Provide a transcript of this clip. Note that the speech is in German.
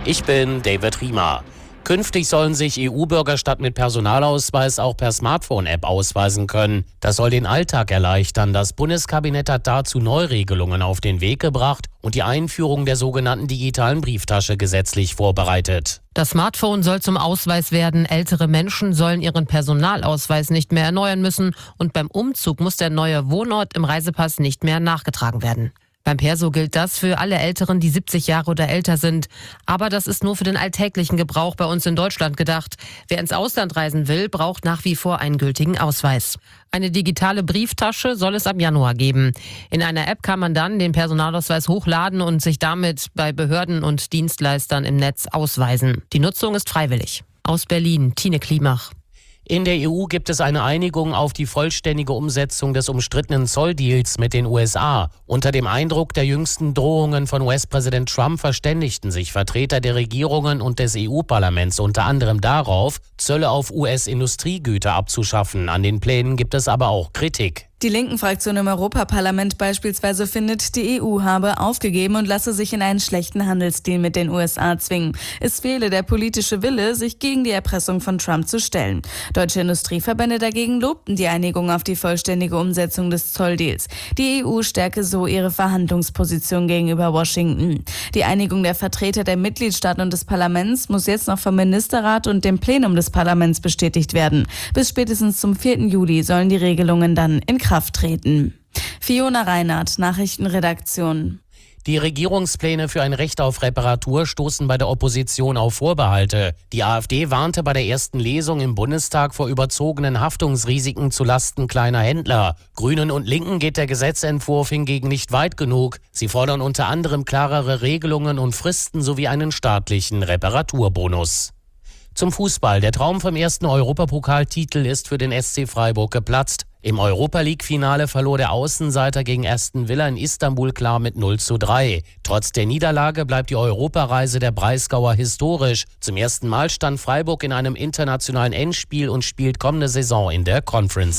Ich bin David Riemer. Künftig sollen sich EU-Bürger statt mit Personalausweis auch per Smartphone-App ausweisen können. Das soll den Alltag erleichtern. Das Bundeskabinett hat dazu Neuregelungen auf den Weg gebracht und die Einführung der sogenannten digitalen Brieftasche gesetzlich vorbereitet. Das Smartphone soll zum Ausweis werden. Ältere Menschen sollen ihren Personalausweis nicht mehr erneuern müssen und beim Umzug muss der neue Wohnort im Reisepass nicht mehr nachgetragen werden. Beim Perso gilt das für alle Älteren, die 70 Jahre oder älter sind. Aber das ist nur für den alltäglichen Gebrauch bei uns in Deutschland gedacht. Wer ins Ausland reisen will, braucht nach wie vor einen gültigen Ausweis. Eine digitale Brieftasche soll es ab Januar geben. In einer App kann man dann den Personalausweis hochladen und sich damit bei Behörden und Dienstleistern im Netz ausweisen. Die Nutzung ist freiwillig. Aus Berlin, Tine Klimach. In der EU gibt es eine Einigung auf die vollständige Umsetzung des umstrittenen Zolldeals mit den USA. Unter dem Eindruck der jüngsten Drohungen von US-Präsident Trump verständigten sich Vertreter der Regierungen und des EU-Parlaments unter anderem darauf, Zölle auf US-Industriegüter abzuschaffen. An den Plänen gibt es aber auch Kritik. Die Linken-Fraktion im Europaparlament beispielsweise findet, die EU habe aufgegeben und lasse sich in einen schlechten Handelsdeal mit den USA zwingen. Es fehle der politische Wille, sich gegen die Erpressung von Trump zu stellen. Deutsche Industrieverbände dagegen lobten die Einigung auf die vollständige Umsetzung des Zolldeals. Die EU stärke so ihre Verhandlungsposition gegenüber Washington. Die Einigung der Vertreter der Mitgliedstaaten und des Parlaments muss jetzt noch vom Ministerrat und dem Plenum des Parlaments bestätigt werden. Bis spätestens zum 4. Juli sollen die Regelungen dann in Kraft treten. Fiona Reinhardt, Nachrichtenredaktion. Die Regierungspläne für ein Recht auf Reparatur stoßen bei der Opposition auf Vorbehalte. Die AfD warnte bei der ersten Lesung im Bundestag vor überzogenen Haftungsrisiken zulasten kleiner Händler. Grünen und Linken geht der Gesetzentwurf hingegen nicht weit genug. Sie fordern unter anderem klarere Regelungen und Fristen sowie einen staatlichen Reparaturbonus. Zum Fußball. Der Traum vom ersten Europapokaltitel ist für den SC Freiburg geplatzt. Im Europa-League-Finale verlor der Außenseiter gegen Aston Villa in Istanbul klar mit 0:3. Trotz der Niederlage bleibt die Europareise der Breisgauer historisch. Zum ersten Mal stand Freiburg in einem internationalen Endspiel und spielt kommende Saison in der Conference.